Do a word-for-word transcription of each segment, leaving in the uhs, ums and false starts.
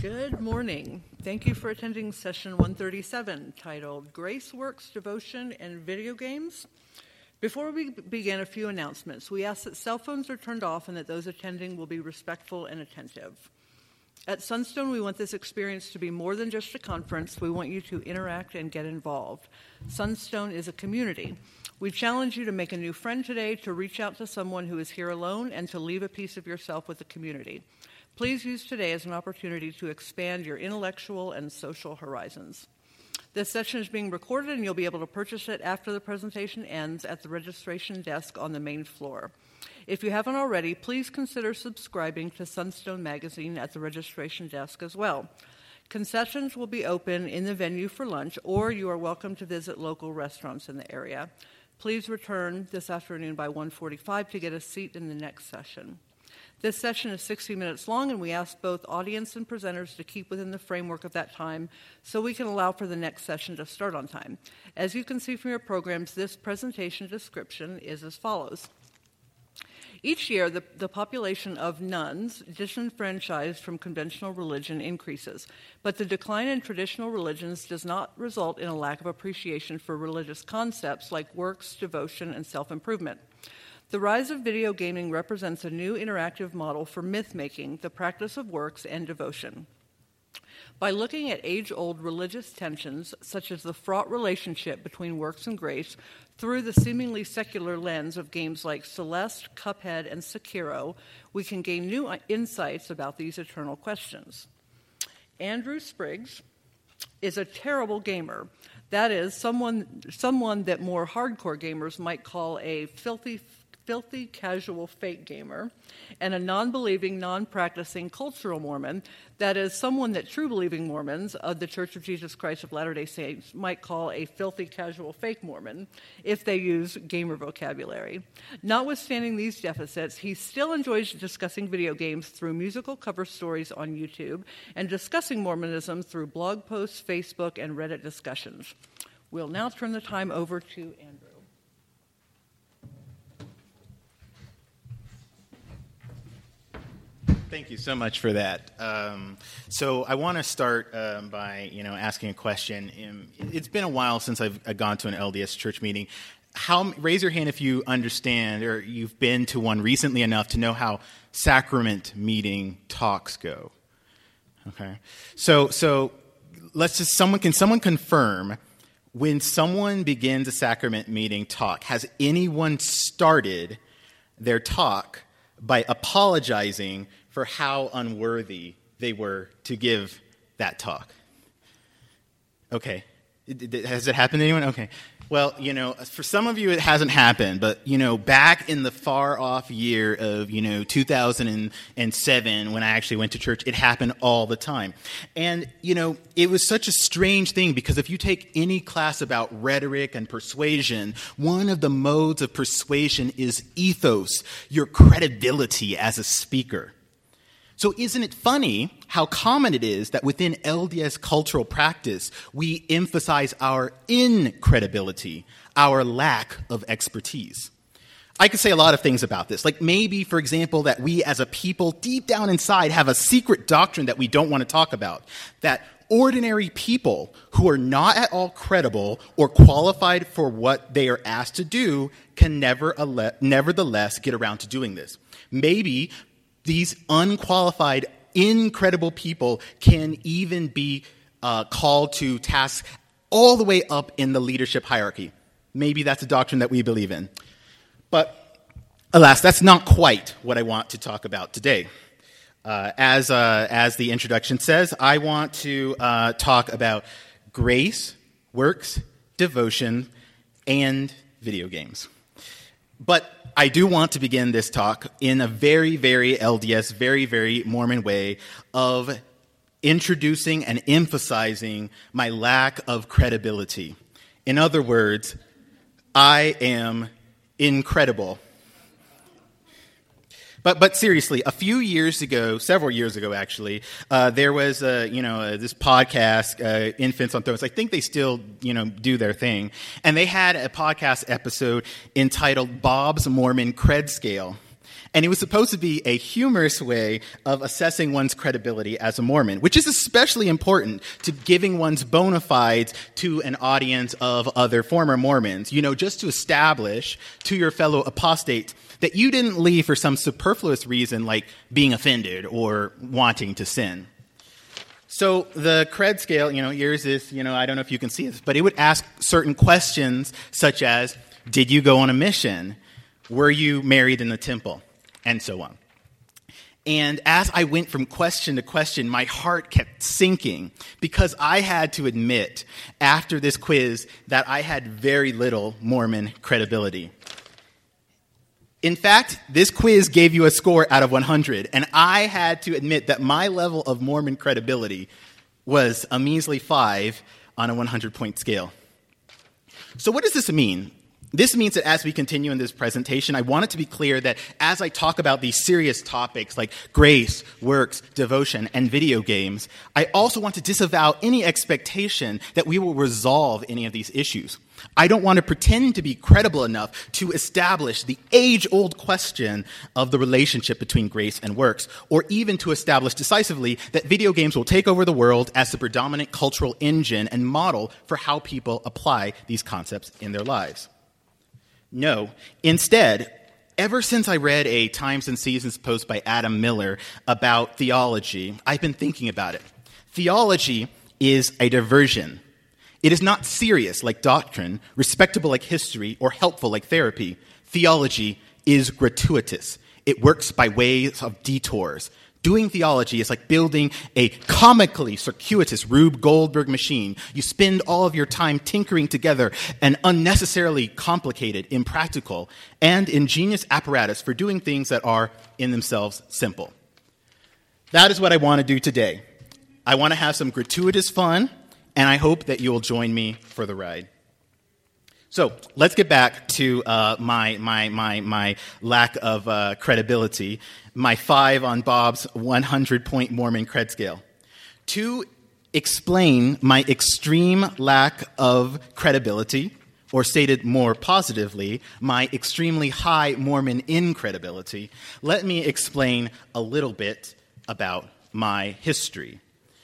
Good morning. Thank you for attending session one thirty-seven, titled Grace Works, Devotion, and Video Games. Before we begin, a few announcements. We ask that cell phones are turned off and that those attending will be respectful and attentive. At Sunstone, we want this experience to be more than just a conference. We want you to interact and get involved. Sunstone is a community. We challenge you to make a new friend today, to reach out to someone who is here alone, and to leave a piece of yourself with the community. Please use today as an opportunity to expand your intellectual and social horizons. This session is being recorded, and you'll be able to purchase it after the presentation ends at the registration desk on the main floor. If you haven't already, please consider subscribing to Sunstone Magazine at the registration desk as well. Concessions will be open in the venue for lunch, or you are welcome to visit local restaurants in the area. Please return this afternoon by one forty-five to get a seat in the next session. This session is sixty minutes long, and we ask both audience and presenters to keep within the framework of that time so we can allow for the next session to start on time. As you can see from your programs, this presentation description is as follows. Each year, the, the population of nuns disenfranchised from conventional religion increases, but the decline in traditional religions does not result in a lack of appreciation for religious concepts like works, devotion, and self-improvement. The rise of video gaming represents a new interactive model for myth-making, the practice of works, and devotion. By looking at age-old religious tensions, such as the fraught relationship between works and grace, through the seemingly secular lens of games like Celeste, Cuphead, and Sekiro, we can gain new insights about these eternal questions. Andrew Spriggs is a terrible gamer. That is, someone, someone that more hardcore gamers might call a filthy filthy casual fake gamer, and a non-believing, non-practicing cultural Mormon, that is, someone that true-believing Mormons of the Church of Jesus Christ of Latter-day Saints might call a filthy casual fake Mormon if they use gamer vocabulary. Notwithstanding these deficits, he still enjoys discussing video games through musical cover stories on YouTube and discussing Mormonism through blog posts, Facebook, and Reddit discussions. We'll now turn the time over to Andrew. Thank you so much for that. Um, so I want to start um, by, you know, asking a question. Um, it's been a while since I've, I've gone to an L D S church meeting. How, raise your hand if you understand or you've been to one recently enough to know how sacrament meeting talks go. Okay. So, so let's just, someone, can someone confirm when someone begins a sacrament meeting talk, has anyone started their talk by apologizing for how unworthy they were to give that talk? Okay. Has it happened to anyone? Okay. Well, you know, for some of you it hasn't happened, but, you know, back in the far-off year of, you know, two thousand seven, when I actually went to church, it happened all the time. And, you know, it was such a strange thing because if you take any class about rhetoric and persuasion, one of the modes of persuasion is ethos, your credibility as a speaker. So isn't it funny how common it is that within L D S cultural practice, we emphasize our incredibility, our lack of expertise? I could say a lot of things about this. Like maybe, for example, that we as a people deep down inside have a secret doctrine that we don't want to talk about. That ordinary people who are not at all credible or qualified for what they are asked to do can never, nevertheless get around to doing this. Maybe these unqualified, incredible people can even be uh, called to tasks all the way up in the leadership hierarchy. Maybe that's a doctrine that we believe in. But alas, that's not quite what I want to talk about today. Uh, as, uh, as the introduction says, I want to uh, talk about grace, works, devotion, and video games. But I do want to begin this talk in a very, very L D S, very, very Mormon way of introducing and emphasizing my lack of credibility. In other words, I am incredible. But but seriously, a few years ago, several years ago actually, uh, there was uh, you know uh, this podcast, uh, Infants on Thrones. I think they still you know do their thing, and they had a podcast episode entitled "Bob's Mormon Cred Scale." And it was supposed to be a humorous way of assessing one's credibility as a Mormon, which is especially important to giving one's bona fides to an audience of other former Mormons, you know, just to establish to your fellow apostates that you didn't leave for some superfluous reason like being offended or wanting to sin. So the cred scale, you know, here's this, you know, I don't know if you can see this, but it would ask certain questions such as, did you go on a mission? Were you married in the temple? And so on. And as I went from question to question, my heart kept sinking because I had to admit after this quiz that I had very little Mormon credibility. In fact, this quiz gave you a score out of one hundred, and I had to admit that my level of Mormon credibility was a measly five on a one hundred point scale. So what does this mean? This means that as we continue in this presentation, I want it to be clear that as I talk about these serious topics like grace, works, devotion, and video games, I also want to disavow any expectation that we will resolve any of these issues. I don't want to pretend to be credible enough to establish the age-old question of the relationship between grace and works, or even to establish decisively that video games will take over the world as the predominant cultural engine and model for how people apply these concepts in their lives. No. Instead, ever since I read a Times and Seasons post by Adam Miller about theology, I've been thinking about it. Theology is a diversion. It is not serious like doctrine, respectable like history, or helpful like therapy. Theology is gratuitous. It works by ways of detours. Doing theology is like building a comically circuitous Rube Goldberg machine. You spend all of your time tinkering together an unnecessarily complicated, impractical, and ingenious apparatus for doing things that are, in themselves, simple. That is what I want to do today. I want to have some gratuitous fun, and I hope that you'll join me for the ride. So let's get back to uh, my my my my lack of uh, credibility, my five on Bob's one hundred point Mormon cred scale. To explain my extreme lack of credibility, or stated more positively, my extremely high Mormon incredibility, let me explain a little bit about my history,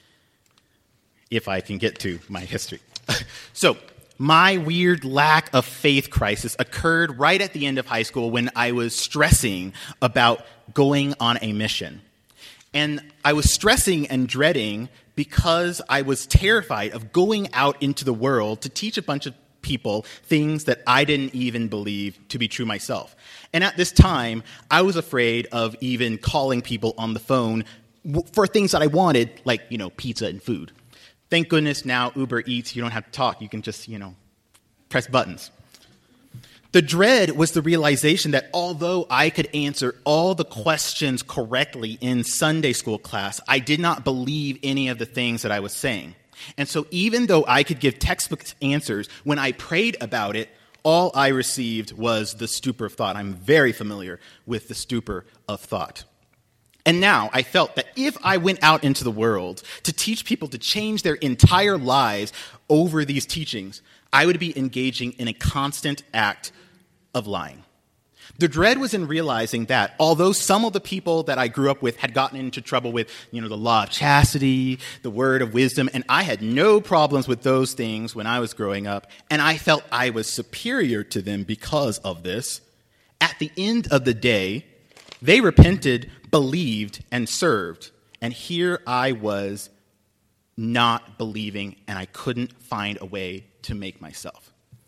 if I can get to my history. So, my weird lack of faith crisis occurred right at the end of high school when I was stressing about going on a mission. And I was stressing and dreading because I was terrified of going out into the world to teach a bunch of people things that I didn't even believe to be true myself. And at this time, I was afraid of even calling people on the phone for things that I wanted, like, you know, pizza and food. Thank goodness now Uber Eats, you don't have to talk. You can just, you know, press buttons. The dread was the realization that although I could answer all the questions correctly in Sunday school class, I did not believe any of the things that I was saying. And so even though I could give textbook answers, when I prayed about it, all I received was the stupor of thought. I'm very familiar with the stupor of thought. And now I felt that if I went out into the world to teach people to change their entire lives over these teachings, I would be engaging in a constant act of lying. The dread was in realizing that although some of the people that I grew up with had gotten into trouble with, you know, the law of chastity, the word of wisdom, and I had no problems with those things when I was growing up, and I felt I was superior to them because of this, at the end of the day, they repented, believed, and served. And here I was not believing, and I couldn't find a way to make myself.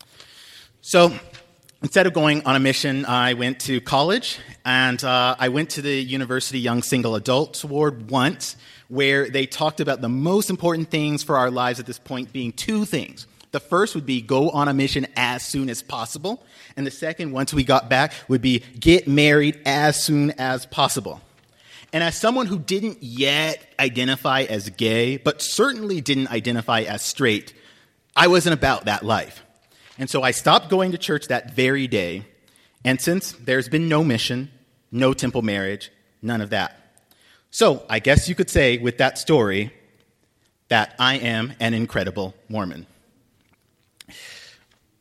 So instead of going on a mission, I went to college, and uh, I went to the University Young Single Adults Award once, where they talked about the most important things for our lives at this point being two things. The first would be go on a mission as soon as possible. And the second, once we got back, would be get married as soon as possible. And as someone who didn't yet identify as gay, but certainly didn't identify as straight, I wasn't about that life. And so I stopped going to church that very day. And since there's been no mission, no temple marriage, none of that. So I guess you could say with that story that I am an incredible Mormon.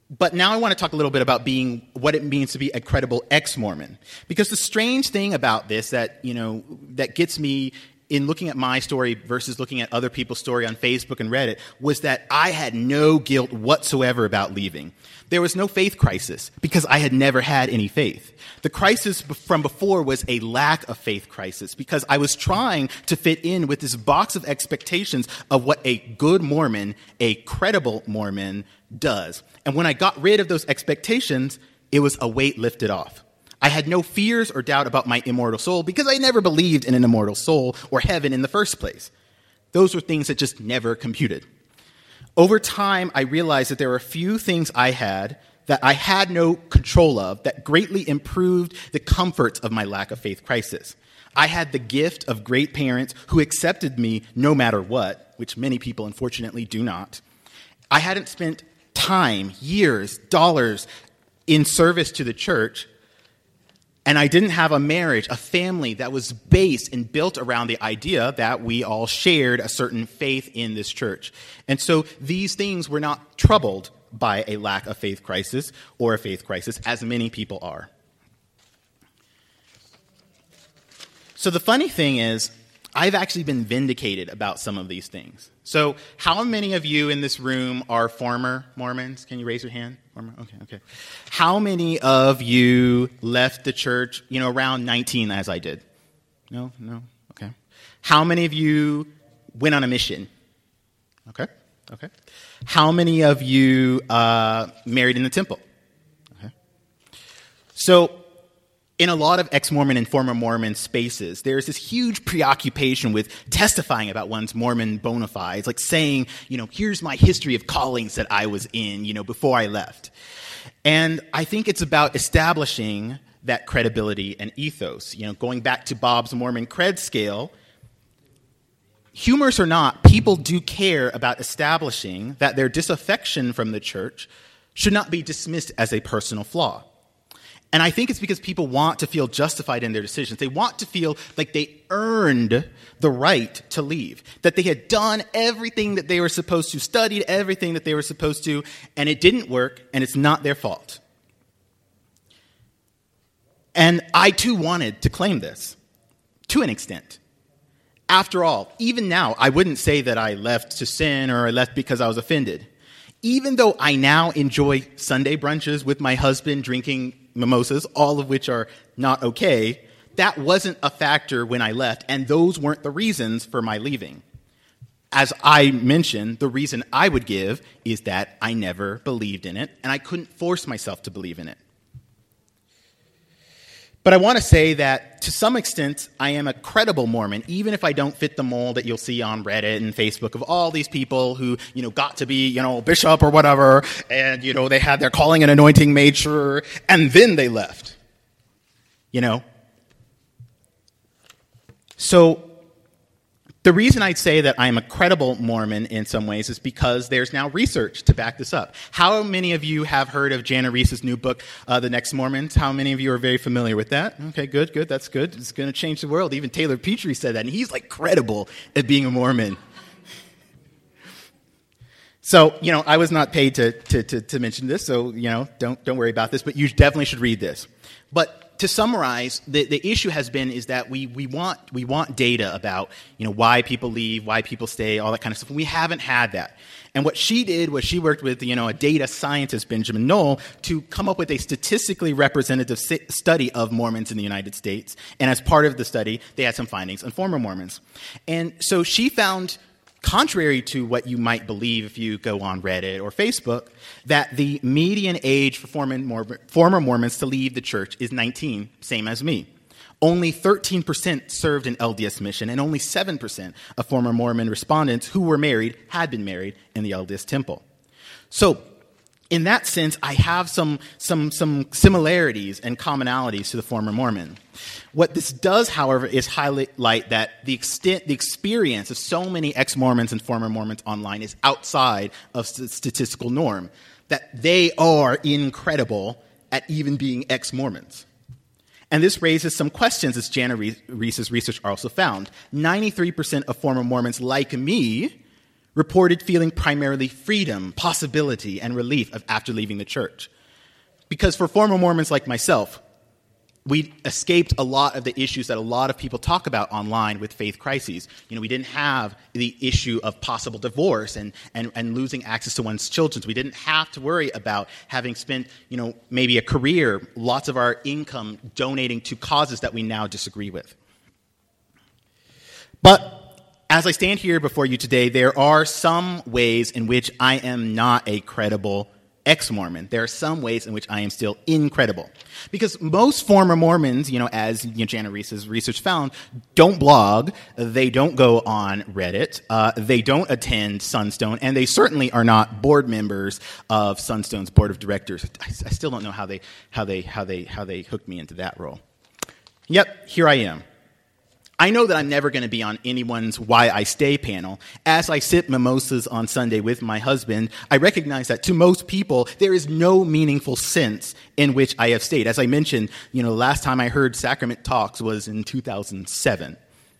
But now I want to talk a little bit about being what it means to be a credible ex-Mormon. Because the strange thing about this that, you know, that gets me in looking at my story versus looking at other people's story on Facebook and Reddit was that I had no guilt whatsoever about leaving. There was no faith crisis because I had never had any faith. The crisis from before was a lack of faith crisis because I was trying to fit in with this box of expectations of what a good Mormon, a credible Mormon, does. And when I got rid of those expectations, it was a weight lifted off. I had no fears or doubt about my immortal soul because I never believed in an immortal soul or heaven in the first place. Those were things that just never computed. Over time, I realized that there were a few things I had that I had no control of that greatly improved the comforts of my lack of faith crisis. I had the gift of great parents who accepted me no matter what, which many people unfortunately do not. I hadn't spent time, years, dollars in service to the church, and I didn't have a marriage, a family that was based and built around the idea that we all shared a certain faith in this church. And so these things were not troubled by a lack of faith crisis or a faith crisis, as many people are. So the funny thing is, I've actually been vindicated about some of these things. So how many of you in this room are former Mormons? Can you raise your hand? Former? Okay, okay. How many of you left the church, you know, around nineteen as I did? No? No? Okay. How many of you went on a mission? Okay, okay. How many of you uh, married in the temple? Okay. So in a lot of ex-Mormon and former Mormon spaces, there's this huge preoccupation with testifying about one's Mormon bona fides, like saying, you know, here's my history of callings that I was in, you know, before I left. And I think it's about establishing that credibility and ethos. You know, going back to Bob's Mormon cred scale, humorous or not, people do care about establishing that their disaffection from the church should not be dismissed as a personal flaw. And I think it's because people want to feel justified in their decisions. They want to feel like they earned the right to leave, that they had done everything that they were supposed to, studied everything that they were supposed to, and it didn't work, and it's not their fault. And I, too, wanted to claim this, to an extent. After all, even now, I wouldn't say that I left to sin or I left because I was offended. Even though I now enjoy Sunday brunches with my husband, drinking mimosas, all of which are not okay, that wasn't a factor when I left, and those weren't the reasons for my leaving. As I mentioned, the reason I would give is that I never believed in it, and I couldn't force myself to believe in it. But I want to say that, to some extent, I am a credible Mormon, even if I don't fit the mold that you'll see on Reddit and Facebook of all these people who, you know, got to be, you know, bishop or whatever, and, you know, they had their calling and anointing made sure, and then they left. You know? So the reason I'd say that I'm a credible Mormon in some ways is because there's now research to back this up. How many of you have heard of Jana Reese's new book, uh, The Next Mormons? How many of you are very familiar with that? Okay, good, good, that's good. It's going to change the world. Even Taylor Petrie said that, and he's like credible at being a Mormon. So, you know, I was not paid to, to, to, to mention this, so, you know, don't, don't worry about this, but you definitely should read this. But to summarize, the, the issue has been is that we, we want we want data about, you know, why people leave, why people stay, all that kind of stuff. We haven't had that. And what she did was she worked with, you know, a data scientist, Benjamin Knoll, to come up with a statistically representative study of Mormons in the United States. And as part of the study, they had some findings on former Mormons. And so she found, contrary to what you might believe if you go on Reddit or Facebook, that the median age for former, former Mormons to leave the church is nineteen, same as me. Only thirteen percent served an L D S mission, and only seven percent of former Mormon respondents who were married had been married in the L D S temple. So, in that sense, I have some, some, some similarities and commonalities to the former Mormon. What this does, however, is highlight that the extent, the experience of so many ex-Mormons and former Mormons online is outside of the statistical norm, that they are incredible at even being ex-Mormons. And this raises some questions, as Jana Reese's research also found. ninety-three percent of former Mormons, like me, reported feeling primarily freedom, possibility, and relief of after leaving the church. Because for former Mormons like myself, we escaped a lot of the issues that a lot of people talk about online with faith crises. You know, we didn't have the issue of possible divorce and, and, and losing access to one's children. We didn't have to worry about having spent, you know, maybe a career, lots of our income donating to causes that we now disagree with. But as I stand here before you today, there are some ways in which I am not a credible ex-Mormon. There are some ways in which I am still incredible. Because most former Mormons, you know, as you know, Jana Reese's research found, don't blog, they don't go on Reddit, uh, they don't attend Sunstone, and they certainly are not board members of Sunstone's board of directors. I, I still don't know how they, how they, how they, how they hooked me into that role. Yep, here I am. I know that I'm never going to be on anyone's Why I Stay panel. As I sip mimosas on Sunday with my husband, I recognize that to most people, there is no meaningful sense in which I have stayed. As I mentioned, you know, the last time I heard Sacrament Talks was in two thousand seven.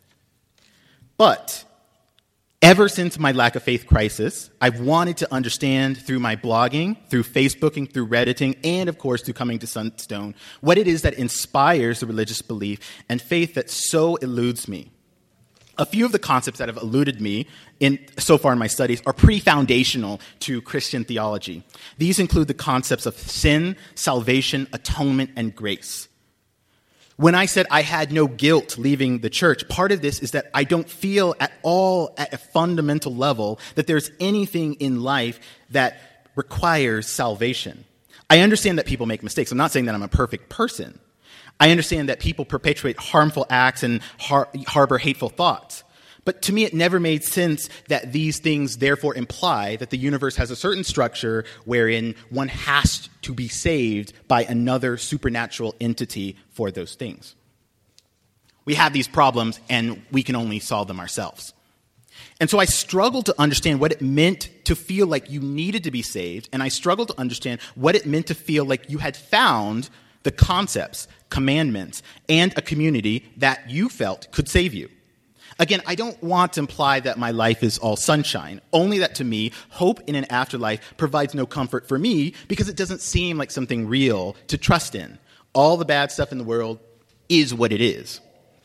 But ever since my lack of faith crisis, I've wanted to understand through my blogging, through Facebooking, through Redditing, and of course through coming to Sunstone, what it is that inspires the religious belief and faith that so eludes me. A few of the concepts that have eluded me in, so far in my studies are pretty foundational to Christian theology. These include the concepts of sin, salvation, atonement, and grace. When I said I had no guilt leaving the church, part of this is that I don't feel at all at a fundamental level that there's anything in life that requires salvation. I understand that people make mistakes. I'm not saying that I'm a perfect person. I understand that people perpetuate harmful acts and har- harbor hateful thoughts. But to me, it never made sense that these things therefore imply that the universe has a certain structure wherein one has to be saved by another supernatural entity for those things. We have these problems, and we can only solve them ourselves. And so I struggled to understand what it meant to feel like you needed to be saved, and I struggled to understand what it meant to feel like you had found the concepts, commandments, and a community that you felt could save you. Again, I don't want to imply that my life is all sunshine, only that to me, hope in an afterlife provides no comfort for me because it doesn't seem like something real to trust in. All the bad stuff in the world is what it is.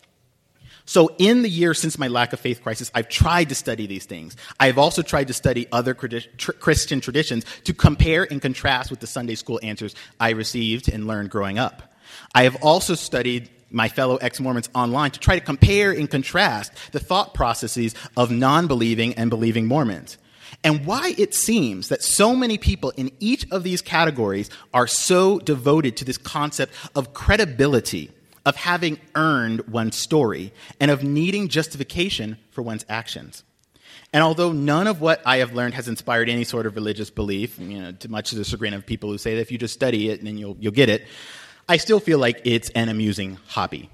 So in the year since my lack of faith crisis, I've tried to study these things. I've also tried to study other Christian traditions to compare and contrast with the Sunday school answers I received and learned growing up. I have also studied my fellow ex-Mormons online to try to compare and contrast the thought processes of non-believing and believing Mormons. And why it seems that so many people in each of these categories are so devoted to this concept of credibility, of having earned one's story, and of needing justification for one's actions. And although none of what I have learned has inspired any sort of religious belief, you know, to much to the chagrin of people who say that if you just study it, then you'll you'll get it, I still feel like it's an amusing hobby.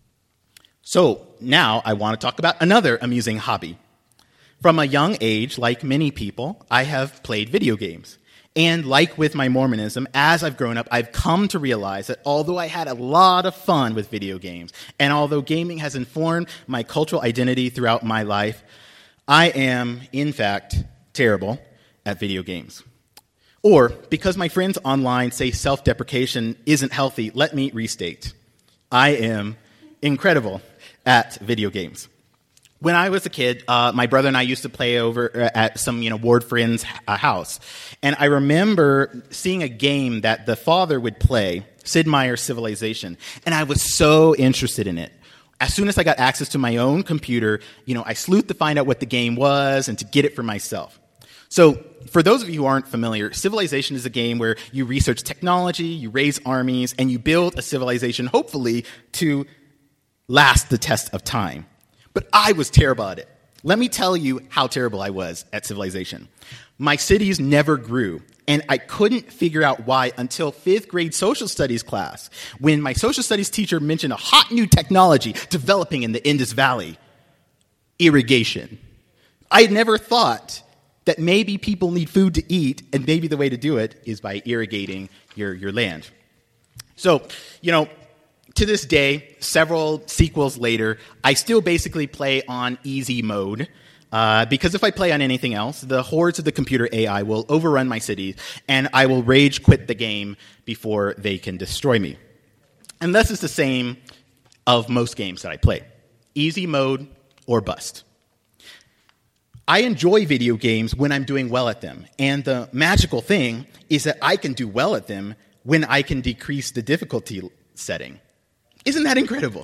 So now I want to talk about another amusing hobby. From a young age, like many people, I have played video games. And like with my Mormonism, as I've grown up, I've come to realize that although I had a lot of fun with video games, and although gaming has informed my cultural identity throughout my life, I am, in fact, terrible at video games. Or, because my friends online say self-deprecation isn't healthy, let me restate. I am incredible at video games. When I was a kid, uh, my brother and I used to play over at some, you know, ward friend's uh, house. And I remember seeing a game that the father would play, Sid Meier's Civilization. And I was so interested in it. As soon as I got access to my own computer, you know, I sleuthed to find out what the game was and to get it for myself. So, for those of you who aren't familiar, Civilization is a game where you research technology, you raise armies, and you build a civilization, hopefully, to last the test of time. But I was terrible at it. Let me tell you how terrible I was at Civilization. My cities never grew, and I couldn't figure out why until fifth grade social studies class, when my social studies teacher mentioned a hot new technology developing in the Indus Valley: irrigation. I had never thought that maybe people need food to eat, and maybe the way to do it is by irrigating your, your land. So, you know, to this day, several sequels later, I still basically play on easy mode. Uh, because if I play on anything else, the hordes of the computer A I will overrun my cities, and I will rage quit the game before they can destroy me. And this is the same of most games that I play. Easy mode or bust. I enjoy video games when I'm doing well at them. And the magical thing is that I can do well at them when I can decrease the difficulty setting. Isn't that incredible?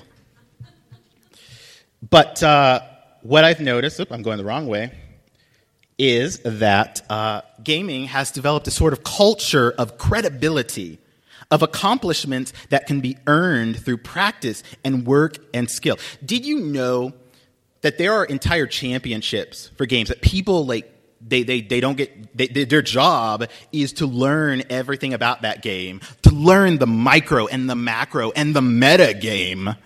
But uh, what I've noticed, oops, I'm going the wrong way, is that uh, gaming has developed a sort of culture of credibility, of accomplishments that can be earned through practice and work and skill. Did you know that there are entire championships for games that people like they they they don't get they, they, their job is to learn everything about that game, to learn the micro and the macro and the meta game,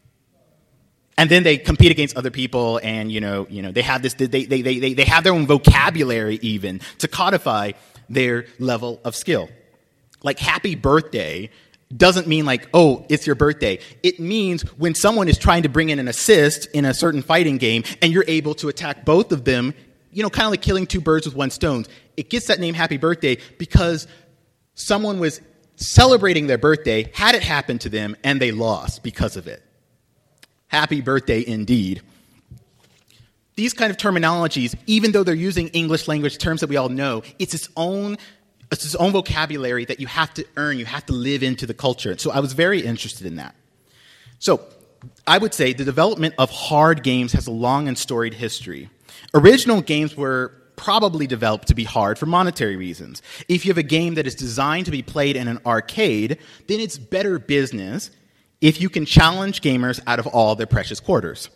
and then they compete against other people, and you know you know they have this they they they they, they have their own vocabulary even to codify their level of skill. Like happy birthday doesn't mean like, oh, it's your birthday. It means when someone is trying to bring in an assist in a certain fighting game and you're able to attack both of them, you know, kind of like killing two birds with one stone. It gets that name happy birthday because someone was celebrating their birthday, had it happen to them, and they lost because of it. Happy birthday indeed. These kind of terminologies, even though they're using English language terms that we all know, it's its own It's its own vocabulary that you have to earn, you have to live into the culture. So I was very interested in that. So I would say the development of hard games has a long and storied history. Original games were probably developed to be hard for monetary reasons. If you have a game that is designed to be played in an arcade, then it's better business if you can challenge gamers out of all their precious quarters.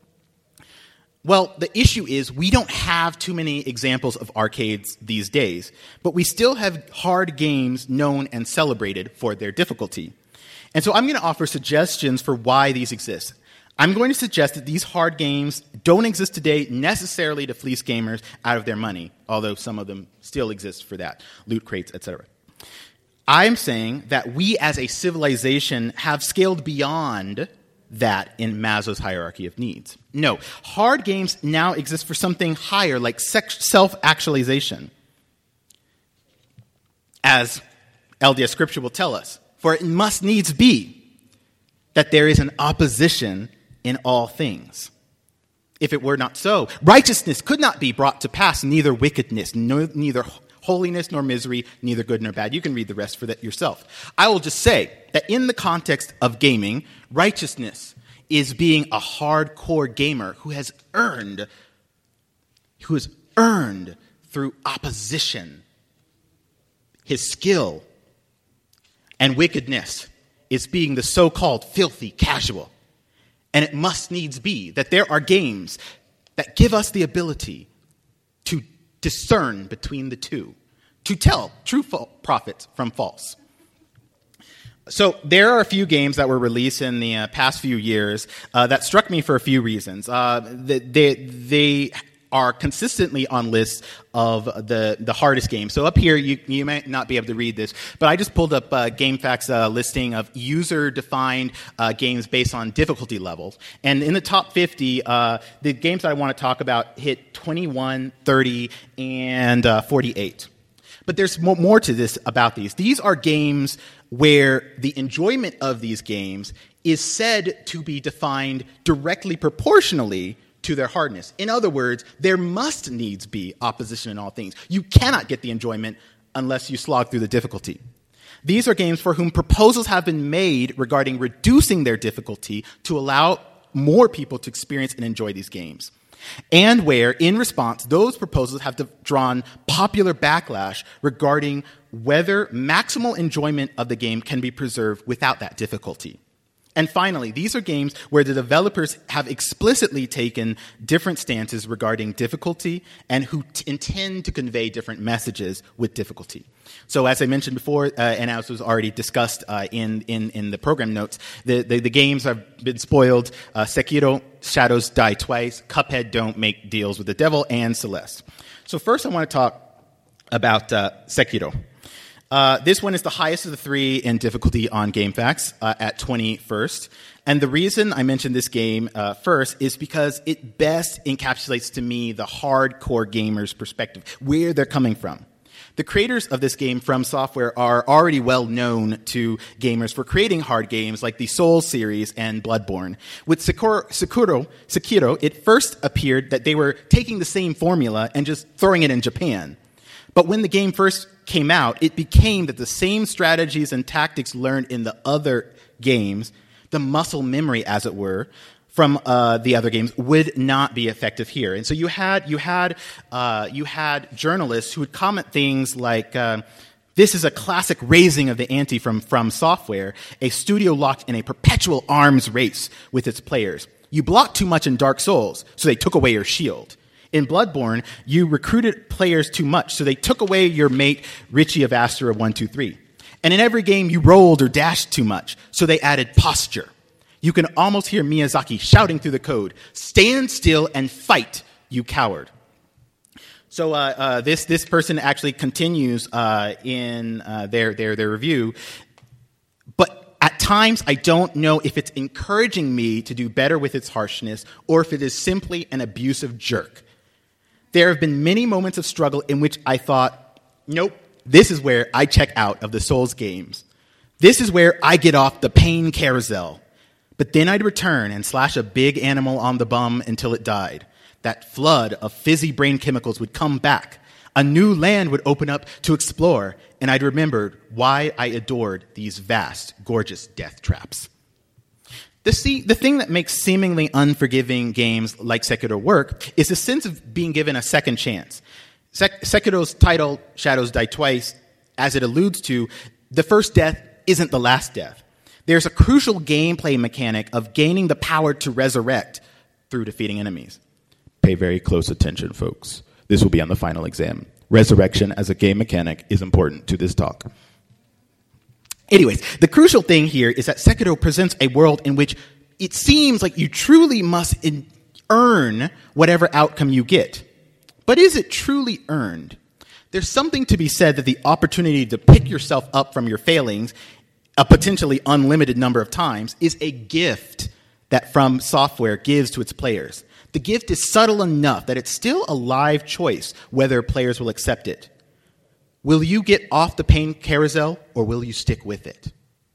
Well, the issue is we don't have too many examples of arcades these days, but we still have hard games known and celebrated for their difficulty. And so I'm going to offer suggestions for why these exist. I'm going to suggest that these hard games don't exist today necessarily to fleece gamers out of their money, although some of them still exist for that, loot crates, et cetera. I'm saying that we as a civilization have scaled beyond that in Maslow's hierarchy of needs. No, hard games now exist for something higher, like self-actualization. As L D S Scripture will tell us, for it must needs be that there is an opposition in all things. If it were not so, righteousness could not be brought to pass, neither wickedness, no, neither holiness nor misery, neither good nor bad. You can read the rest for that yourself. I will just say that in the context of gaming, righteousness is being a hardcore gamer who has earned, who has earned through opposition his skill. And wickedness is being the so-called filthy casual. And it must needs be that there are games that give us the ability to discern between the two, to tell true fo- prophets from false. So there are a few games that were released in the uh, past few years uh, that struck me for a few reasons. Uh, they, they are consistently on lists of the, the hardest games. So up here, you, you might not be able to read this, but I just pulled up uh, GameFAQs uh, listing of user-defined uh, games based on difficulty levels. And in the top fifty, uh, the games that I want to talk about hit twenty-one, thirty, and uh, forty-eight. But there's more to this about these. These are games where the enjoyment of these games is said to be defined directly proportionally to their hardness. In other words, there must needs be opposition in all things. You cannot get the enjoyment unless you slog through the difficulty. These are games for whom proposals have been made regarding reducing their difficulty to allow more people to experience and enjoy these games. And where, in response, those proposals have drawn popular backlash regarding whether maximal enjoyment of the game can be preserved without that difficulty. And finally, these are games where the developers have explicitly taken different stances regarding difficulty and who t- intend to convey different messages with difficulty. So as I mentioned before, uh, and as was already discussed uh, in, in, in the program notes, the, the, the games have been spoiled. Uh, Sekiro, Shadows Die Twice, Cuphead, Don't Make Deals with the Devil, and Celeste. So first I want to talk about uh, Sekiro. Uh, this one is the highest of the three in difficulty on GameFAQs uh, at twenty-first. And the reason I mentioned this game uh, first is because it best encapsulates to me the hardcore gamer's perspective, where they're coming from. The creators of this game, From Software, are already well known to gamers for creating hard games like the Souls series and Bloodborne. With Sekiro, Sekiro, Sekiro, it first appeared that they were taking the same formula and just throwing it in Japan. But when the game first came out, it became that the same strategies and tactics learned in the other games, the muscle memory, as it were, from uh, the other games, would not be effective here. And so you had you had uh, you had journalists who would comment things like, uh, "This is a classic raising of the ante from From Software, a studio locked in a perpetual arms race with its players. You blocked too much in Dark Souls, so they took away your shield. In Bloodborne, you recruited players too much, so they took away your mate Richie of Astra one two three. And in every game, you rolled or dashed too much, so they added posture. You can almost hear Miyazaki shouting through the code, 'Stand still and fight, you coward.'" So uh, uh, this this person actually continues uh, in uh, their, their their review. But at times, I don't know if it's encouraging me to do better with its harshness or if it is simply an abusive jerk. There have been many moments of struggle in which I thought, nope, this is where I check out of the Souls games. This is where I get off the pain carousel. But then I'd return and slash a big animal on the bum until it died. That flood of fizzy brain chemicals would come back. A new land would open up to explore, and I'd remembered why I adored these vast, gorgeous death traps. The, see, the thing that makes seemingly unforgiving games like Sekiro work is the sense of being given a second chance. Sek- Sekiro's title, Shadows Die Twice, as it alludes to, the first death isn't the last death. There's a crucial gameplay mechanic of gaining the power to resurrect through defeating enemies. Pay very close attention, folks. This will be on the final exam. Resurrection as a game mechanic is important to this talk. Anyways, the crucial thing here is that Sekiro presents a world in which it seems like you truly must in- earn whatever outcome you get. But is it truly earned? There's something to be said that the opportunity to pick yourself up from your failings a potentially unlimited number of times is a gift that From Software gives to its players. The gift is subtle enough that it's still a live choice whether players will accept it. Will you get off the pain carousel or will you stick with it?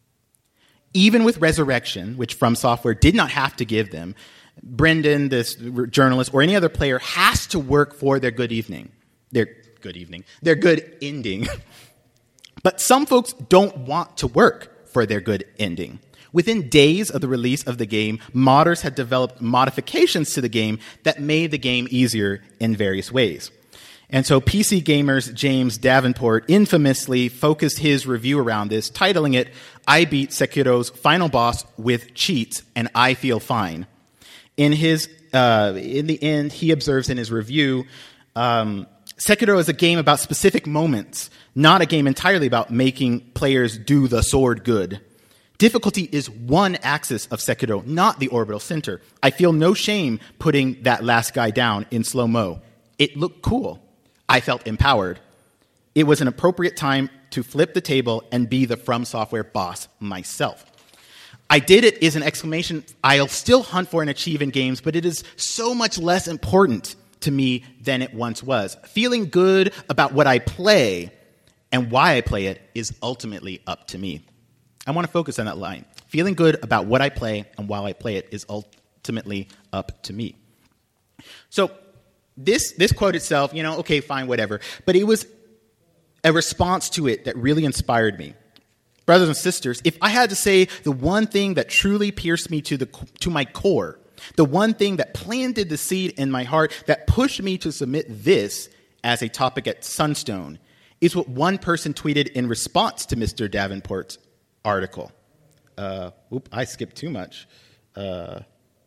Even with Resurrection, which From Software did not have to give them, Brendan, this journalist, or any other player has to work for their good evening. Their good evening. Their good ending. But some folks don't want to work for their good ending. Within days of the release of the game, modders had developed modifications to the game that made the game easier in various ways. And so P C Gamer's James Davenport infamously focused his review around this, titling it, "I beat Sekiro's final boss with cheats and I feel fine." In his, uh, in the end, he observes in his review, um, Sekiro is a game about specific moments, not a game entirely about making players do the sword good. Difficulty is one axis of Sekiro, not the orbital center. I feel no shame putting that last guy down in slow-mo. It looked cool. I felt empowered. It was an appropriate time to flip the table and be the From Software boss myself. I did it is an exclamation I'll still hunt for and achieve in games, but it is so much less important to me than it once was. Feeling good about what I play and why I play it is ultimately up to me. I want to focus on that line. Feeling good about what I play and why I play it is ultimately up to me. So this this quote itself, you know, okay, fine, whatever. But it was a response to it that really inspired me. Brothers and sisters, if I had to say the one thing that truly pierced me to the to my core, the one thing that planted the seed in my heart that pushed me to submit this as a topic at Sunstone, is what one person tweeted in response to Mister Davenport's article. Uh, oop, I skipped too much. Uh,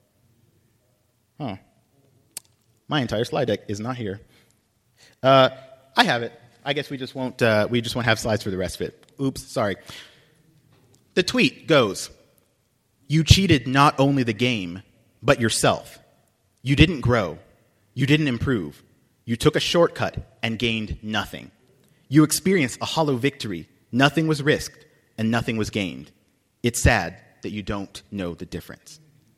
huh. My entire slide deck is not here. Uh, I have it. I guess we just won't. Uh, we just won't have slides for the rest of it. Oops, sorry. The tweet goes, "You cheated not only the game, but yourself. You didn't grow. You didn't improve. You took a shortcut and gained nothing. You experienced a hollow victory. Nothing was risked, and nothing was gained. It's sad that you don't know the difference.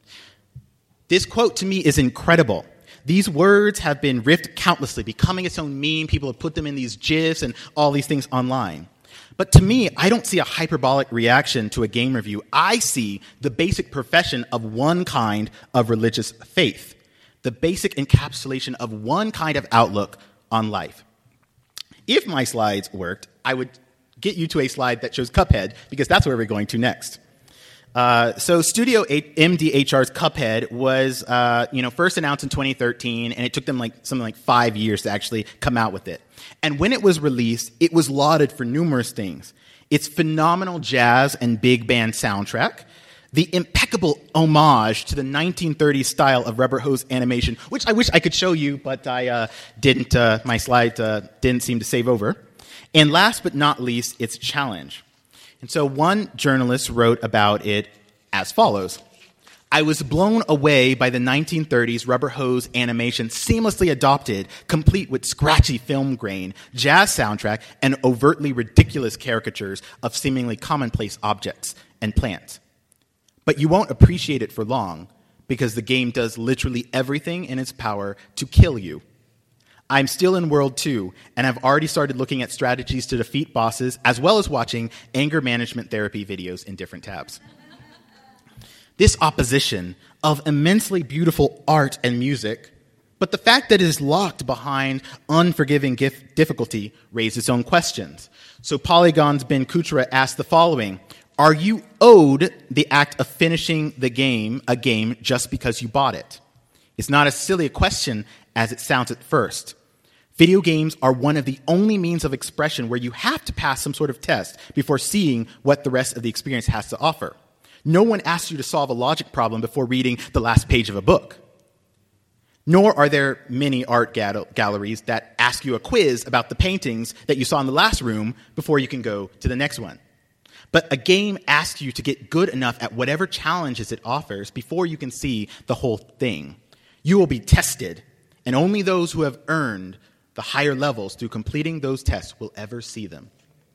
This quote to me is incredible. These words have been riffed countlessly, becoming its own meme. People have put them in these GIFs and all these things online. But to me, I don't see a hyperbolic reaction to a game review. I see the basic profession of one kind of religious faith, the basic encapsulation of one kind of outlook on life. If my slides worked, I would get you to a slide that shows Cuphead, because that's where we're going to next. Uh, so Studio M D H R's Cuphead was, uh, you know, first announced in twenty thirteen, and it took them like something like five years to actually come out with it. And when it was released, it was lauded for numerous things. Its phenomenal jazz and big band soundtrack, the impeccable homage to the nineteen thirties style of rubber hose animation, which I wish I could show you, but I uh, didn't. Uh, my slide uh, didn't seem to save over. And last but not least, its challenge. And so one journalist wrote about it as follows. I was blown away by the nineteen thirties rubber hose animation seamlessly adopted, complete with scratchy film grain, jazz soundtrack, and overtly ridiculous caricatures of seemingly commonplace objects and plants. But you won't appreciate it for long, because the game does literally everything in its power to kill you. I'm still in World two, and I've already started looking at strategies to defeat bosses, as well as watching anger management therapy videos in different tabs. This opposition of immensely beautiful art and music, but the fact that it is locked behind unforgiving gif- difficulty raised its own questions. So Polygon's Ben Kuchera asked the following: are you owed the act of finishing the game, a game, just because you bought it? It's not as silly a question as it sounds at first. Video games are one of the only means of expression where you have to pass some sort of test before seeing what the rest of the experience has to offer. No one asks you to solve a logic problem before reading the last page of a book. Nor are there many art gal- galleries that ask you a quiz about the paintings that you saw in the last room before you can go to the next one. But a game asks you to get good enough at whatever challenges it offers before you can see the whole thing. You will be tested, and only those who have earned the higher levels through completing those tests will ever see them.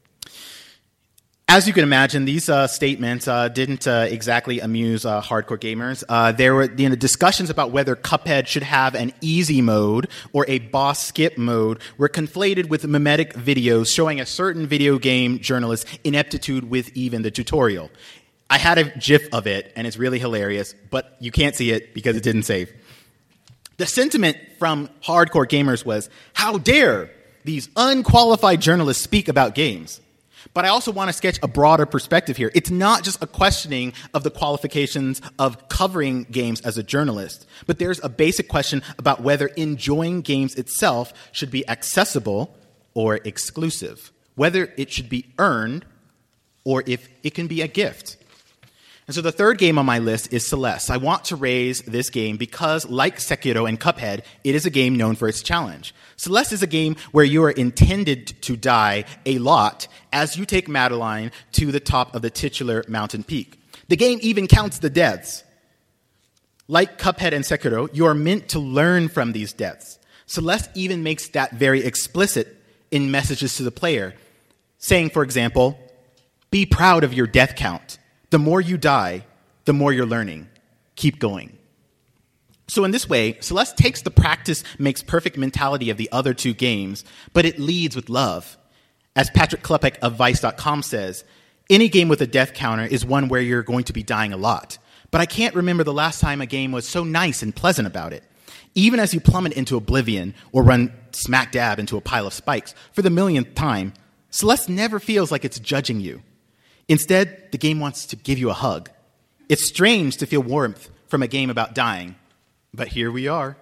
As you can imagine, these uh, statements uh, didn't uh, exactly amuse uh, hardcore gamers. Uh, there were you know, discussions about whether Cuphead should have an easy mode or a boss skip mode were conflated with mimetic videos showing a certain video game journalist's ineptitude with even the tutorial. I had a GIF of it, and it's really hilarious, but you can't see it because it didn't save. The sentiment from hardcore gamers was, how dare these unqualified journalists speak about games? But I also want to sketch a broader perspective here. It's not just a questioning of the qualifications of covering games as a journalist, but there's a basic question about whether enjoying games itself should be accessible or exclusive, whether it should be earned or if it can be a gift. And so the third game on my list is Celeste. I want to raise this game because, like Sekiro and Cuphead, it is a game known for its challenge. Celeste is a game where you are intended to die a lot as you take Madeline to the top of the titular mountain peak. The game even counts the deaths. Like Cuphead and Sekiro, you are meant to learn from these deaths. Celeste even makes that very explicit in messages to the player, saying, for example, be proud of your death count. The more you die, the more you're learning. Keep going. So in this way, Celeste takes the practice makes perfect mentality of the other two games, but it leads with love. As Patrick Klepek of Vice dot com says, any game with a death counter is one where you're going to be dying a lot. But I can't remember the last time a game was so nice and pleasant about it. Even as you plummet into oblivion or run smack dab into a pile of spikes for the millionth time, Celeste never feels like it's judging you. Instead, the game wants to give you a hug. It's strange to feel warmth from a game about dying, but here we are.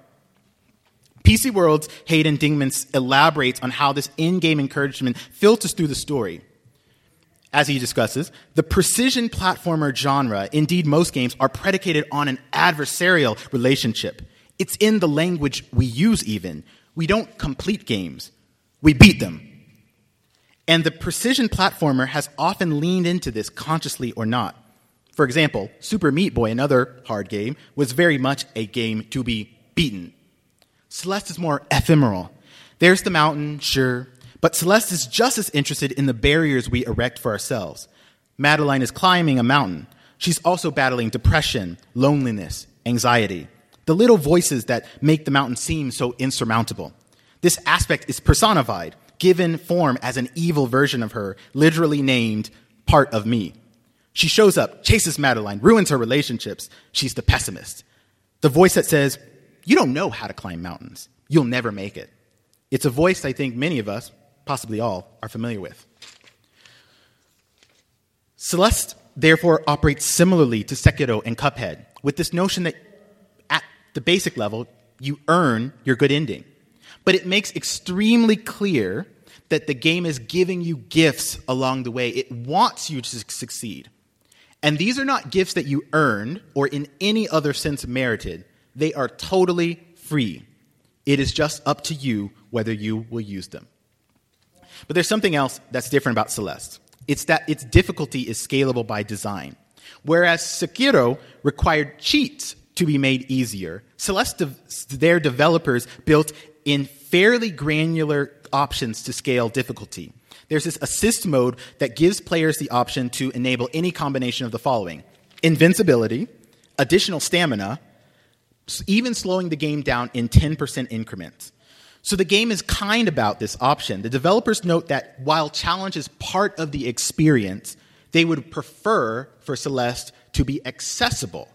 P C World's Hayden Dingman elaborates on how this in-game encouragement filters through the story. As he discusses, the precision platformer genre, indeed most games, are predicated on an adversarial relationship. It's in the language we use even. We don't complete games. We beat them. And the precision platformer has often leaned into this, consciously or not. For example, Super Meat Boy, another hard game, was very much a game to be beaten. Celeste is more ephemeral. There's the mountain, sure, But Celeste is just as interested in the barriers we erect for ourselves. Madeline is climbing a mountain. She's also battling depression, loneliness, anxiety, the little voices that make the mountain seem so insurmountable. This aspect is personified, given form as an evil version of her, literally named part of me. She shows up, chases Madeline, ruins her relationships. She's the pessimist. The voice that says, you don't know how to climb mountains. You'll never make it. It's a voice I think many of us, possibly all, are familiar with. Celeste, therefore, operates similarly to Sekiro and Cuphead, with this notion that at the basic level, you earn your good ending. But it makes extremely clear that the game is giving you gifts along the way. It wants you to succeed. And these are not gifts that you earned or in any other sense merited. They are totally free. It is just up to you whether you will use them. But there's something else that's different about Celeste. It's that its difficulty is scalable by design. Whereas Sekiro required cheats to be made easier, Celeste, their developers built in fairly granular options to scale difficulty. There's this assist mode that gives players the option to enable any combination of the following: invincibility, additional stamina, even slowing the game down in ten percent increments. So the game is kind about this option. The developers note that while challenge is part of the experience, they would prefer for Celeste to be accessible.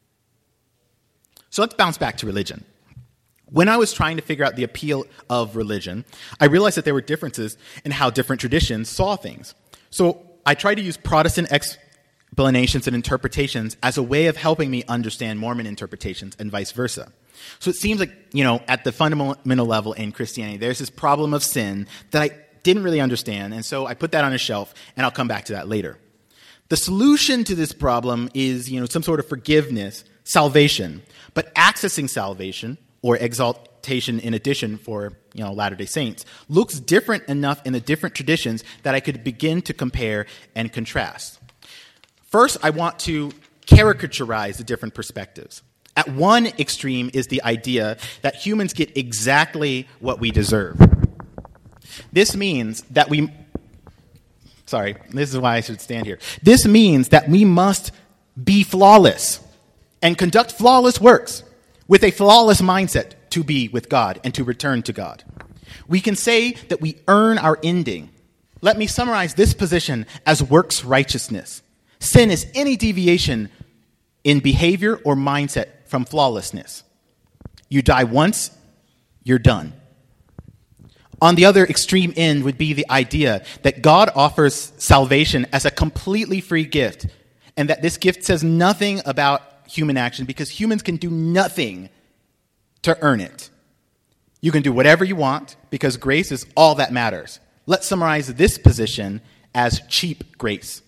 So let's bounce back to religion. When I was trying to figure out the appeal of religion, I realized that there were differences in how different traditions saw things. So I tried to use Protestant explanations and interpretations as a way of helping me understand Mormon interpretations and vice versa. So it seems like, you know, at the fundamental level in Christianity, there's this problem of sin that I didn't really understand, and so I put that on a shelf, and I'll come back to that later. The solution to this problem is, you know, some sort of forgiveness, salvation, but accessing salvation, or exaltation in addition for, you know, Latter-day Saints, looks different enough in the different traditions that I could begin to compare and contrast. First, I want to caricaturize the different perspectives. At one extreme is the idea that humans get exactly what we deserve. This means that we... Sorry, this is why I should stand here. This means that we must be flawless and conduct flawless works with a flawless mindset to be with God and to return to God. We can say that we earn our ending. Let me summarize this position as works righteousness. Sin is any deviation in behavior or mindset from flawlessness. You die once, you're done. On the other extreme end would be the idea that God offers salvation as a completely free gift, and that this gift says nothing about human action because humans can do nothing to earn it. You can do whatever you want because grace is all that matters. Let's summarize this position as cheap grace.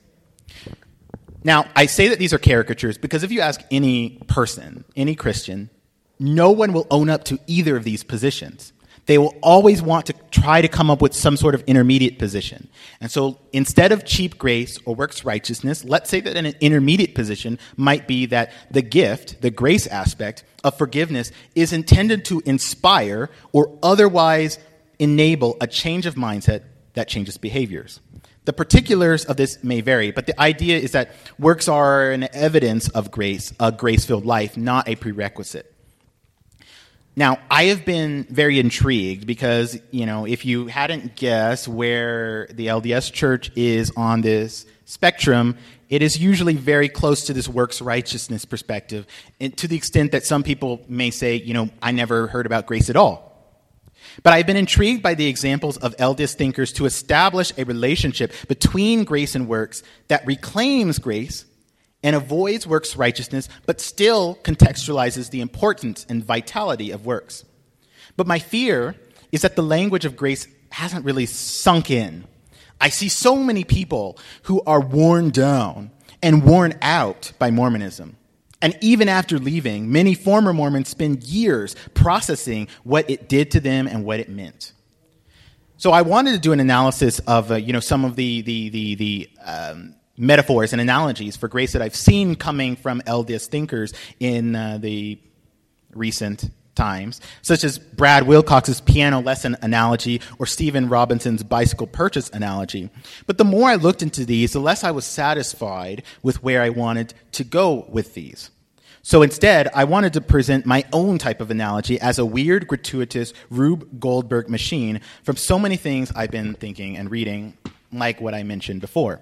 Now, I say that these are caricatures because if you ask any person, any Christian, no one will own up to either of these positions. They will always want to try to come up with some sort of intermediate position. And so instead of cheap grace or works righteousness, let's say that an intermediate position might be that the gift, the grace aspect of forgiveness, is intended to inspire or otherwise enable a change of mindset that changes behaviors. The particulars of this may vary, but the idea is that works are an evidence of grace, a grace-filled life, not a prerequisite. Now, I have been very intrigued because, you know, if you hadn't guessed where the L D S Church is on this spectrum, it is usually very close to this works righteousness perspective, and to the extent that some people may say, you know, I never heard about grace at all. But I've been intrigued by the examples of L D S thinkers to establish a relationship between grace and works that reclaims grace and avoids works righteousness, but still contextualizes the importance and vitality of works. But my fear is that the language of grace hasn't really sunk in. I see so many people who are worn down and worn out by Mormonism. And even after leaving, many former Mormons spend years processing what it did to them and what it meant. So I wanted to do an analysis of, uh, you know, some of the the the, the um, metaphors and analogies for grace that I've seen coming from L D S thinkers in uh, the recent times, such as Brad Wilcox's piano lesson analogy or Stephen Robinson's bicycle purchase analogy. But the more I looked into these, the less I was satisfied with where I wanted to go with these. So instead, I wanted to present my own type of analogy as a weird, gratuitous Rube Goldberg machine from so many things I've been thinking and reading, like what I mentioned before.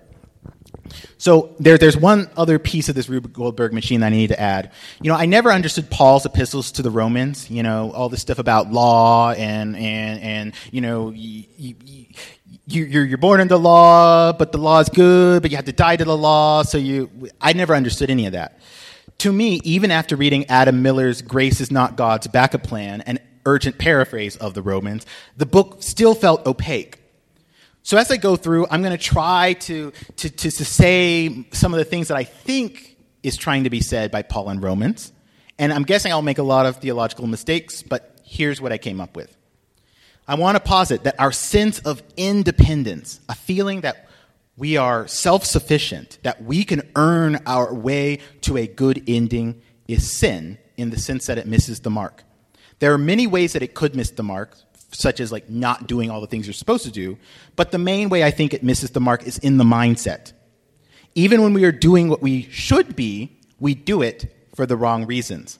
So there, there's one other piece of this Rube Goldberg machine that I need to add. You know, I never understood Paul's epistles to the Romans, you know, all this stuff about law and, and, and you know, you, you, you, you're, you're born into law, but the law is good, but you have to die to the law. So you, I never understood any of that. To me, even after reading Adam Miller's Grace is Not God's Backup Plan, an urgent paraphrase of the Romans, the book still felt opaque. So as I go through, I'm going to try to, to, to, to say some of the things that I think is trying to be said by Paul in Romans. And I'm guessing I'll make a lot of theological mistakes, but here's what I came up with. I want to posit that our sense of independence, a feeling that we are self-sufficient, that we can earn our way to a good ending, is sin in the sense that it misses the mark. There are many ways that it could miss the mark, such as like not doing all the things you're supposed to do. But the main way I think it misses the mark is in the mindset. Even when we are doing what we should be, we do it for the wrong reasons.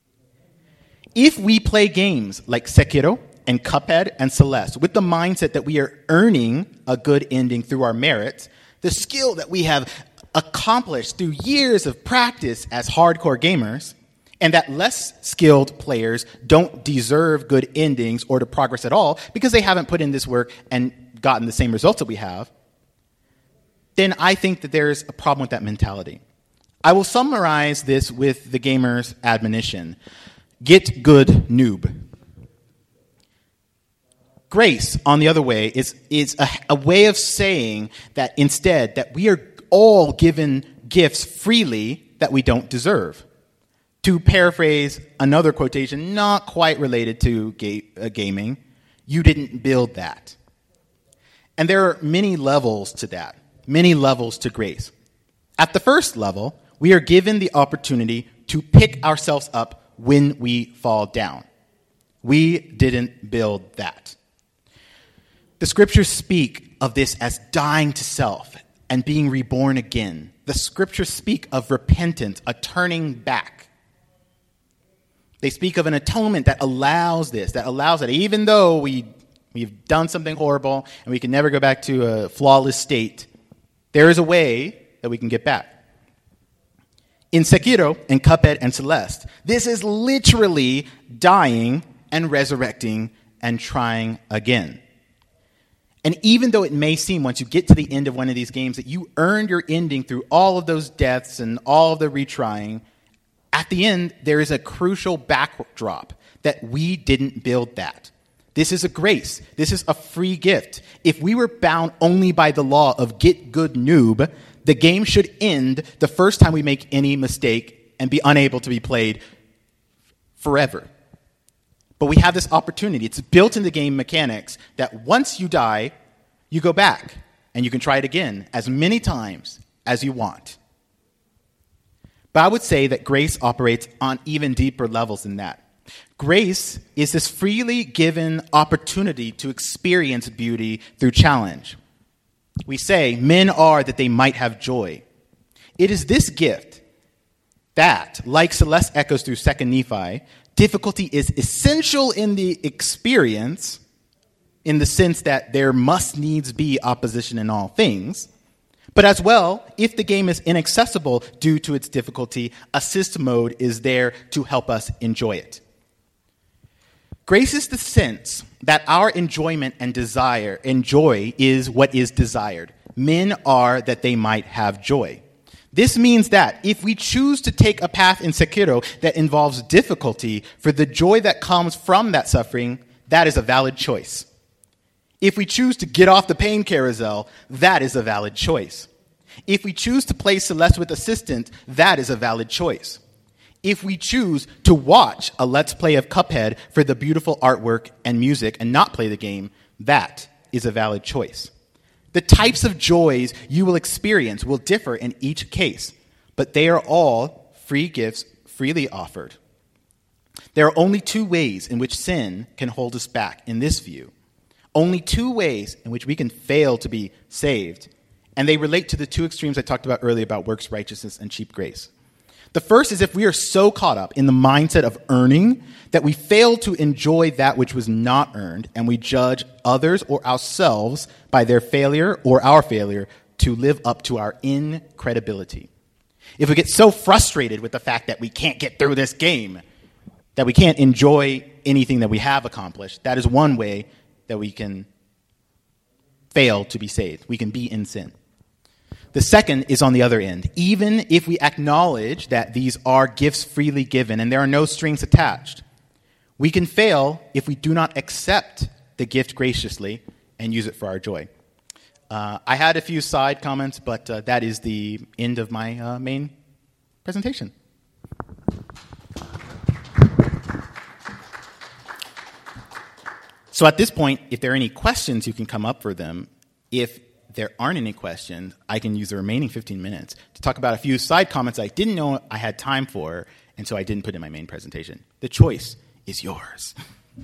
If we play games like Sekiro and Cuphead and Celeste with the mindset that we are earning a good ending through our merits, the skill that we have accomplished through years of practice as hardcore gamers, and that less skilled players don't deserve good endings or to progress at all because they haven't put in this work and gotten the same results that we have, then I think that there's a problem with that mentality. I will summarize this with the gamer's admonition. Get good, noob. Grace, on the other way, is, is a, a way of saying that instead that we are all given gifts freely that we don't deserve. To paraphrase another quotation not quite related to ga- uh, gaming, you didn't build that. And there are many levels to that, many levels to grace. At the first level, we are given the opportunity to pick ourselves up when we fall down. We didn't build that. The scriptures speak of this as dying to self and being reborn again. The scriptures speak of repentance, a turning back. They speak of an atonement that allows this, that allows that even though we, we've done something horrible and we can never go back to a flawless state, there is a way that we can get back. In Sekiro and Cuphead and Celeste, this is literally dying and resurrecting and trying again. And even though it may seem once you get to the end of one of these games that you earned your ending through all of those deaths and all of the retrying, at the end, there is a crucial backdrop that we didn't build that. This is a grace. This is a free gift. If we were bound only by the law of get good noob, the game should end the first time we make any mistake and be unable to be played forever. But we have this opportunity. It's built in the game mechanics that once you die, you go back and you can try it again as many times as you want. But I would say that grace operates on even deeper levels than that. Grace is this freely given opportunity to experience beauty through challenge. We say, men are that they might have joy. It is this gift that, like Celeste echoes through Second Nephi, difficulty is essential in the experience in the sense that there must needs be opposition in all things. But as well, if the game is inaccessible due to its difficulty, assist mode is there to help us enjoy it. Grace is the sense that our enjoyment and desire and joy is what is desired. Men are that they might have joy. This means that if we choose to take a path in Sekiro that involves difficulty for the joy that comes from that suffering, that is a valid choice. If we choose to get off the pain carousel, that is a valid choice. If we choose to play Celeste with Assistant, that is a valid choice. If we choose to watch a Let's Play of Cuphead for the beautiful artwork and music and not play the game, that is a valid choice. The types of joys you will experience will differ in each case, but they are all free gifts freely offered. There are only two ways in which sin can hold us back in this view. Only two ways in which we can fail to be saved. And they relate to the two extremes I talked about earlier about works righteousness and cheap grace. The first is if we are so caught up in the mindset of earning that we fail to enjoy that which was not earned, and we judge others or ourselves by their failure or our failure to live up to our incredibility. If we get so frustrated with the fact that we can't get through this game, that we can't enjoy anything that we have accomplished, that is one way that we can fail to be saved. We can be in sin. The second is on the other end. Even if we acknowledge that these are gifts freely given and there are no strings attached, we can fail if we do not accept the gift graciously and use it for our joy. Uh, I had a few side comments, but uh, that is the end of my uh, main presentation. So at this point, if there are any questions, you can come up for them. If there aren't any questions, I can use the remaining fifteen minutes to talk about a few side comments I didn't know I had time for, and so I didn't put in my main presentation. The choice is yours.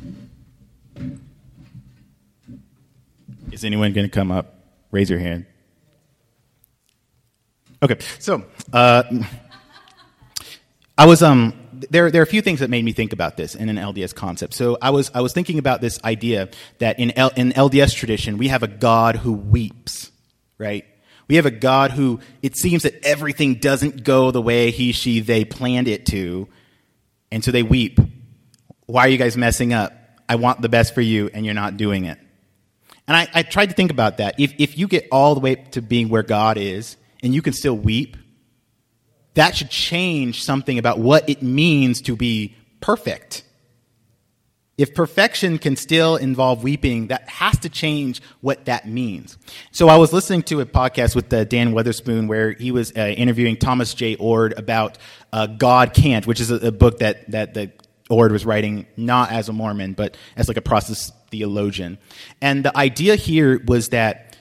Is anyone going to come up? Raise your hand. Okay, so uh, I was um there. There are a few things that made me think about this in an L D S concept. So I was I was thinking about this idea that in L, in L D S tradition we have a God who weeps, right? We have a God who it seems that everything doesn't go the way he, she, they planned it to, and so they weep. Why are you guys messing up? I want the best for you, and you're not doing it. And I, I tried to think about that. If if you get all the way to being where God is, and you can still weep, that should change something about what it means to be perfect. If perfection can still involve weeping, that has to change what that means. So I was listening to a podcast with uh, Dan Weatherspoon where he was uh, interviewing Thomas J. Ord about uh, God Can't, which is a, a book that, that the Ord was writing not as a Mormon, but as like a process theologian. And the idea here was that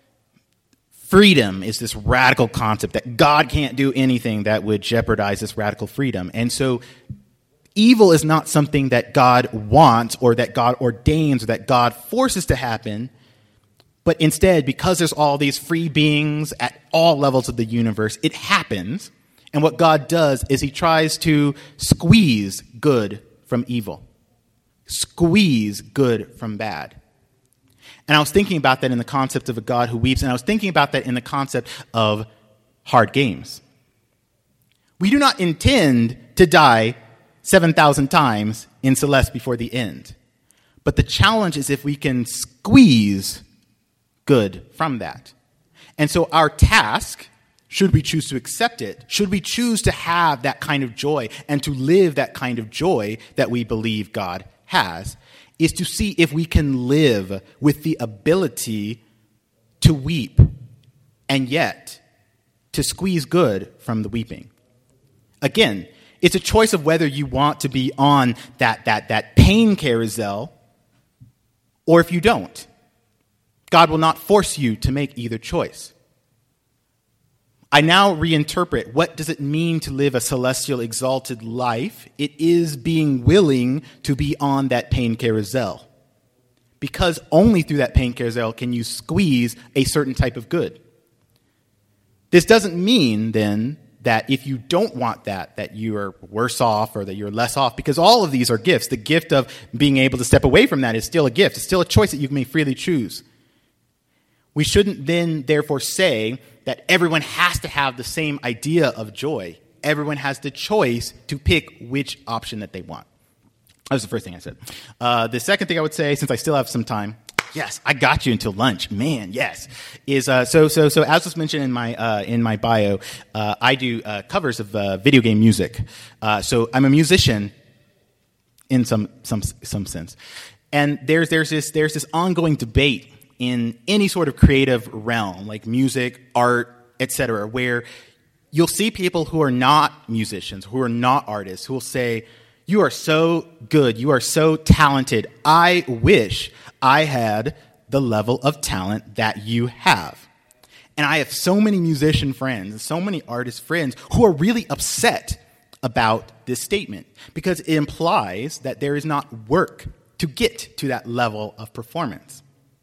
freedom is this radical concept, that God can't do anything that would jeopardize this radical freedom. And so evil is not something that God wants or that God ordains or that God forces to happen, but instead, because there's all these free beings at all levels of the universe, it happens. And what God does is he tries to squeeze good from evil, squeeze good from bad. And I was thinking about that in the concept of a God who weeps, and I was thinking about that in the concept of hard games. We do not intend to die seven thousand times in Celeste before the end. But the challenge is if we can squeeze good from that. And so our task, should we choose to accept it, should we choose to have that kind of joy and to live that kind of joy that we believe God has, is to see if we can live with the ability to weep and yet to squeeze good from the weeping. Again, it's a choice of whether you want to be on that, that, that pain carousel or if you don't. God will not force you to make either choice. I now reinterpret, what does it mean to live a celestial exalted life? It is being willing to be on that pain carousel. Because only through that pain carousel can you squeeze a certain type of good. This doesn't mean, then, that if you don't want that, that you are worse off or that you're less off, because all of these are gifts. The gift of being able to step away from that is still a gift. It's still a choice that you may freely choose. We shouldn't then, therefore, say that everyone has to have the same idea of joy. Everyone has the choice to pick which option that they want. That was the first thing I said. Uh, the second thing I would say, since I still have some time, yes, I got you until lunch. Man, yes. Is uh, so so so as was mentioned in my uh, in my bio, uh, I do uh, covers of uh, video game music. Uh, so I'm a musician in some some some sense, and there's there's this there's this ongoing debate in any sort of creative realm, like music, art, et cetera, where you'll see people who are not musicians, who are not artists, who will say, "You are so good, you are so talented. I wish I had the level of talent that you have." And I have so many musician friends and so many artist friends who are really upset about this statement because it implies that there is not work to get to that level of performance.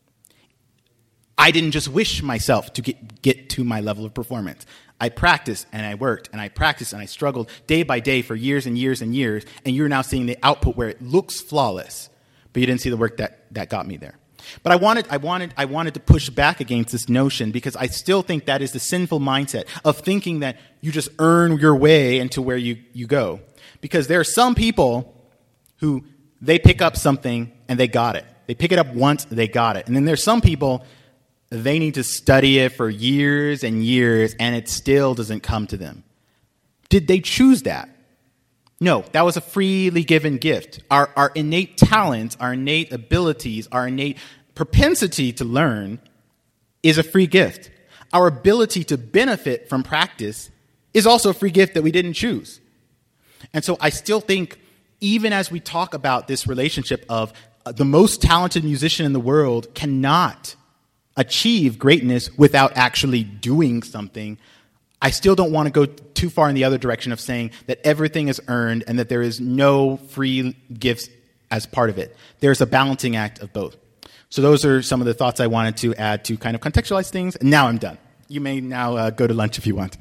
I didn't just wish myself to get, get to my level of performance. I practiced and I worked and I practiced and I struggled day by day for years and years and years, and you're now seeing the output where it looks flawless, but you didn't see the work that, that got me there. But I wanted, I wanted, I wanted to push back against this notion because I still think that is the sinful mindset of thinking that you just earn your way into where you, you go. Because there are some people who they pick up something and they got it. They pick it up once, they got it. And then there's some people, they need to study it for years and years and it still doesn't come to them. Did they choose that? No, that was a freely given gift. Our, our innate talents, our innate abilities, our innate propensity to learn is a free gift. Our ability to benefit from practice is also a free gift that we didn't choose. And so I still think, even as we talk about this relationship of uh, the most talented musician in the world cannot achieve greatness without actually doing something, I still don't want to go too far in the other direction of saying that everything is earned and that there is no free gifts as part of it. There's a balancing act of both. So those are some of the thoughts I wanted to add to kind of contextualize things. And now I'm done. You may now uh, go to lunch if you want.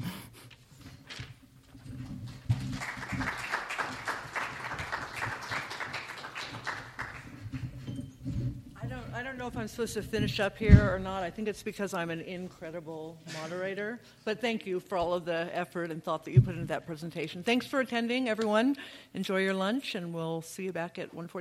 I don't know if I'm supposed to finish up here or not. I think it's because I'm an incredible moderator. But thank you for all of the effort and thought that you put into that presentation. Thanks for attending, everyone. Enjoy your lunch, and we'll see you back at one forty.